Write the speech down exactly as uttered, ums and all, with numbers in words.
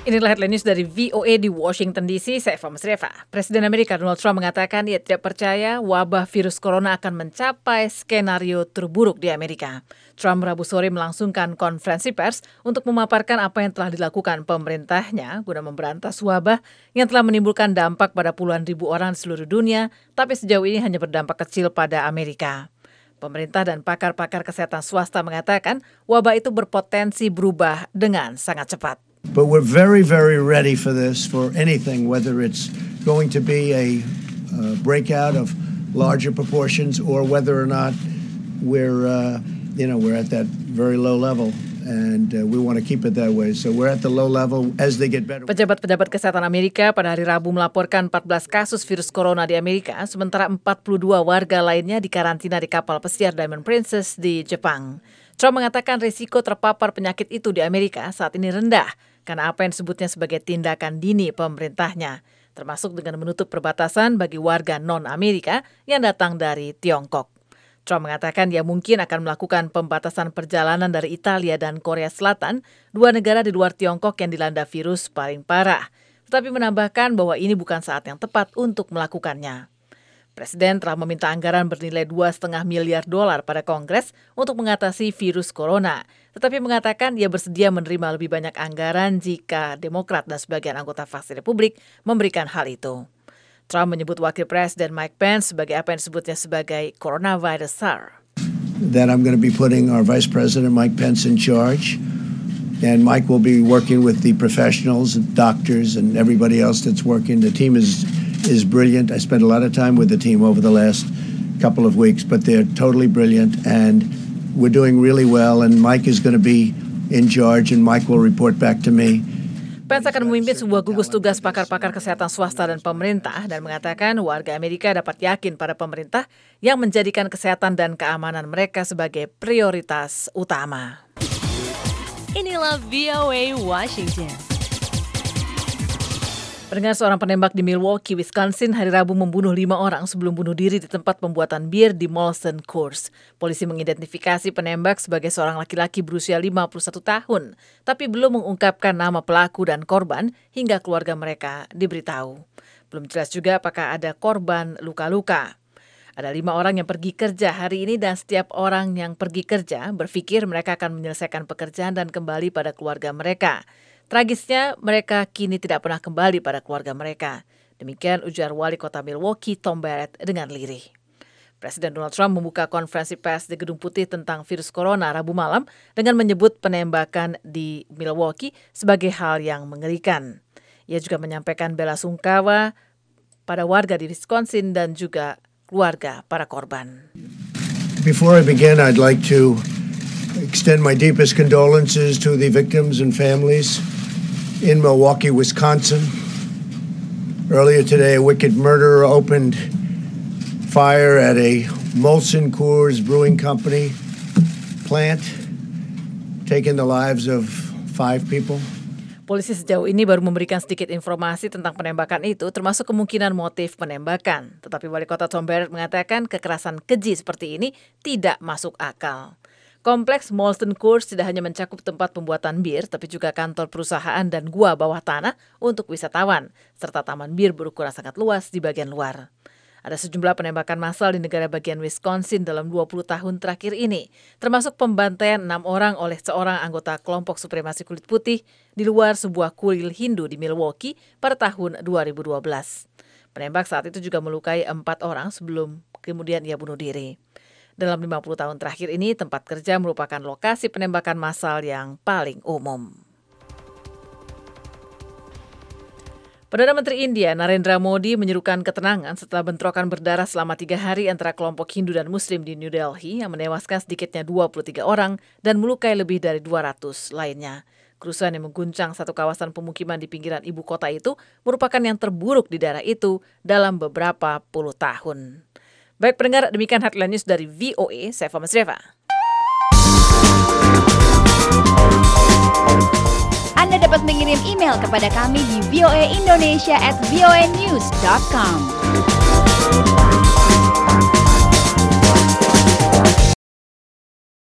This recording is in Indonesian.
Inilah headline news dari V O A di Washington D C, saya Eva Masrieva. Presiden Amerika Donald Trump mengatakan ia tidak percaya wabah virus corona akan mencapai skenario terburuk di Amerika. Trump Rabu sore melangsungkan konferensi pers untuk memaparkan apa yang telah dilakukan pemerintahnya guna memberantas wabah yang telah menimbulkan dampak pada puluhan ribu orang di seluruh dunia, tapi sejauh ini hanya berdampak kecil pada Amerika. Pemerintah dan pakar-pakar kesehatan swasta mengatakan wabah itu berpotensi berubah dengan sangat cepat. But we're very, very ready for this, for anything, whether it's going to be a uh, breakout of larger proportions or whether or not we're, uh, you know, we're at that very low level. And uh, we want to keep it that way. So we're at the low level as they get better. Pejabat-pejabat kesehatan Amerika pada hari Rabu melaporkan empat belas kasus virus corona di Amerika, sementara empat puluh dua warga lainnya dikarantina di kapal pesiar Diamond Princess di Jepang. Trump mengatakan risiko terpapar penyakit itu di Amerika saat ini rendah karena apa yang disebutnya sebagai tindakan dini pemerintahnya, termasuk dengan menutup perbatasan bagi warga non-Amerika yang datang dari Tiongkok. Trump mengatakan dia mungkin akan melakukan pembatasan perjalanan dari Italia dan Korea Selatan, dua negara di luar Tiongkok yang dilanda virus paling parah, tetapi menambahkan bahwa ini bukan saat yang tepat untuk melakukannya. Presiden telah meminta anggaran bernilai dua koma lima miliar dolar pada Kongres untuk mengatasi virus corona, tetapi mengatakan ia bersedia menerima lebih banyak anggaran jika Demokrat dan sebagian anggota fraksi Republik memberikan hal itu. Trump menyebut Wakil Presiden Mike Pence sebagai apa yang disebutnya sebagai coronavirus czar. That I'm going to be putting our Vice President Mike Pence in charge, and Mike will be working with the professionals, doctors, and everybody else that's working. The team is is brilliant. I spent a lot of time with the team over the last couple of weeks, but they're totally brilliant, and we're doing really well, and Mike is going to be in charge, and Mike will report back to me. Pence akan memimpin sebuah gugus tugas pakar-pakar kesehatan swasta dan pemerintah dan mengatakan warga Amerika dapat yakin pada pemerintah yang menjadikan kesehatan dan keamanan mereka sebagai prioritas utama. Inilah V O A Washington. Pendengar, seorang penembak di Milwaukee, Wisconsin hari Rabu membunuh lima orang sebelum bunuh diri di tempat pembuatan bir di Molson Coors. Polisi mengidentifikasi penembak sebagai seorang laki-laki berusia lima puluh satu tahun, tapi belum mengungkapkan nama pelaku dan korban hingga keluarga mereka diberitahu. Belum jelas juga apakah ada korban luka-luka. Ada lima orang yang pergi kerja hari ini dan setiap orang yang pergi kerja berpikir mereka akan menyelesaikan pekerjaan dan kembali pada keluarga mereka. Tragisnya, mereka kini tidak pernah kembali pada keluarga mereka. Demikian ujar Wali Kota Milwaukee, Tom Barrett, dengan lirih. Presiden Donald Trump membuka konferensi pers di Gedung Putih tentang virus corona Rabu malam dengan menyebut penembakan di Milwaukee sebagai hal yang mengerikan. Ia juga menyampaikan bela sungkawa pada warga di Wisconsin dan juga keluarga para korban. Before I begin, I'd like to extend my deepest condolences to the victims and families in Milwaukee, Wisconsin. Earlier today, a wicked murderer opened fire at a Molson Coors Brewing Company plant, taking the lives of five people. Polisi sejauh ini baru memberikan sedikit informasi tentang penembakan itu, termasuk kemungkinan motif penembakan. Tetapi Wali Kota Tom Barrett mengatakan kekerasan keji seperti ini tidak masuk akal. Kompleks Molson Coors tidak hanya mencakup tempat pembuatan bir, tapi juga kantor perusahaan dan gua bawah tanah untuk wisatawan, serta taman bir berukuran sangat luas di bagian luar. Ada sejumlah penembakan massal di negara bagian Wisconsin dalam dua puluh tahun terakhir ini, termasuk pembantaian enam orang oleh seorang anggota kelompok supremasi kulit putih di luar sebuah kuil Hindu di Milwaukee pada tahun dua ribu dua belas. Penembak saat itu juga melukai empat orang sebelum kemudian ia bunuh diri. Dalam lima puluh tahun terakhir ini, tempat kerja merupakan lokasi penembakan massal yang paling umum. Perdana Menteri India Narendra Modi menyerukan ketenangan setelah bentrokan berdarah selama tiga hari antara kelompok Hindu dan Muslim di New Delhi yang menewaskan sedikitnya dua puluh tiga orang dan melukai lebih dari dua ratus lainnya. Kerusuhan yang mengguncang satu kawasan pemukiman di pinggiran ibu kota itu merupakan yang terburuk di daerah itu dalam beberapa puluh tahun. Baik pendengar, demikian headline news dari V O A, saya Eva Masrieva. Anda dapat mengirim email kepada kami di voaindonesia at voanews dot com.